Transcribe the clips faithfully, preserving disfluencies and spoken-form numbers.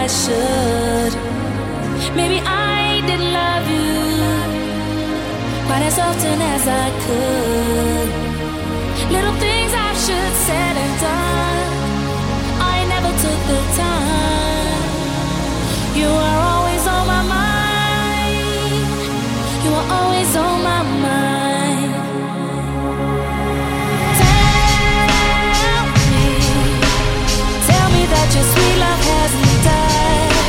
I should. Maybe I didn't love you quite as often as I could. Little things I should said and done, I never took the time. You are always on my mind. You are always on my mind. Tell me, tell me that your sweet love hasn't died.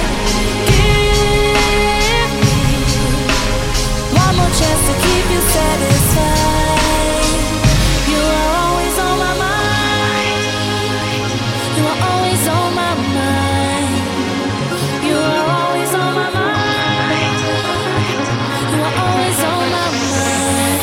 Give me one more chance to keep you satisfied. You are always on my mind. You are always on my mind. You are always on my mind. You are always on my mind.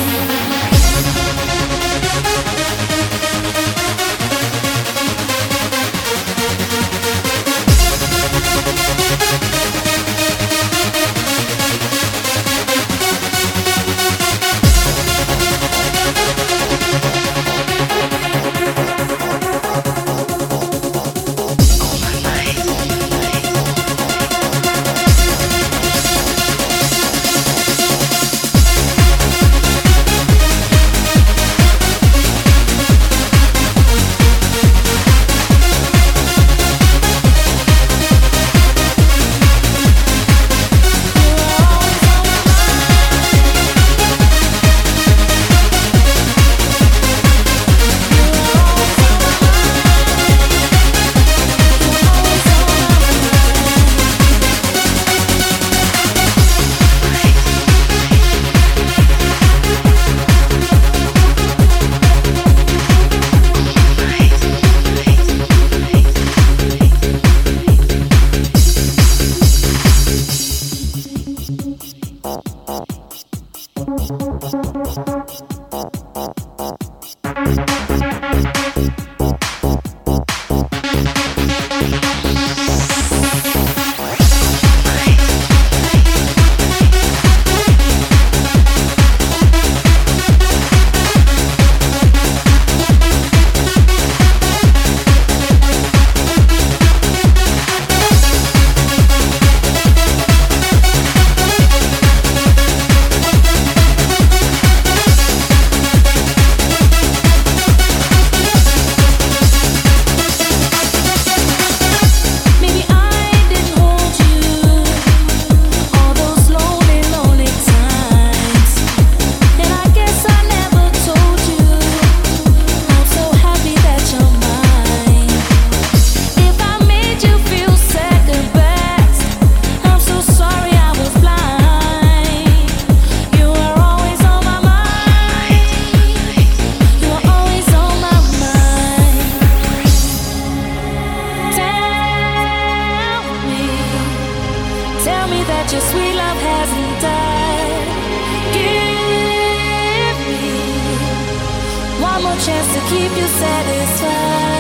Tell me that your sweet love hasn't died. Give me one more chance to keep you satisfied.